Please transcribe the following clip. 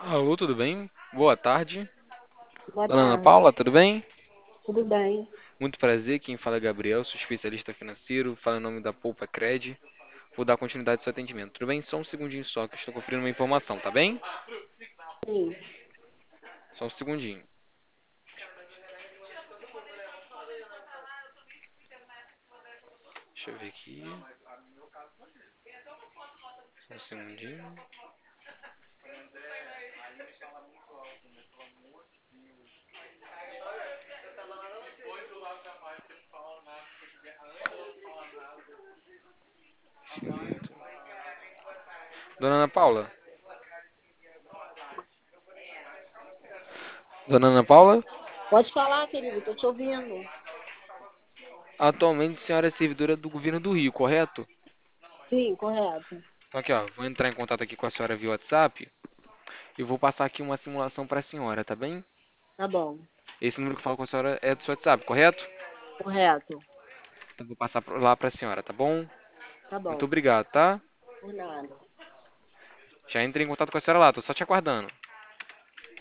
Alô, tudo bem? Boa tarde. Boa Dona Ana tarde. Paula, tudo bem? Tudo bem? Muito prazer, quem fala é Gabriel, sou especialista financeiro, fala em nome da Poupa Cred. Vou dar continuidade ao seu atendimento. Tudo bem? Só um segundinho só, que eu estou conferindo uma informação, tá bem? Sim. Só um segundinho. Deixa eu ver aqui. Só um segundinho. Dona Ana Paula? Dona Ana Paula? Pode falar, querido, estou te ouvindo. Atualmente a senhora é servidora do governo do Rio, correto? Sim, correto. Então aqui, ó, vou entrar em contato aqui com a senhora via WhatsApp e vou passar aqui uma simulação para a senhora, tá bem? Tá bom. Esse número que eu falo com a senhora é do seu WhatsApp, correto? Correto. Então vou passar lá para a senhora, tá bom? Tá Muito bom. obrigado, tá? Por nada. Já entrei em contato com a senhora lá, tô só te aguardando.